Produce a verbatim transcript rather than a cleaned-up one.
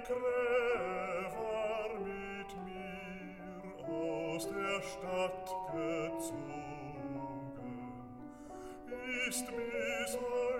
der Krähe war mit mir aus der Stadt gezogen, ist bis heute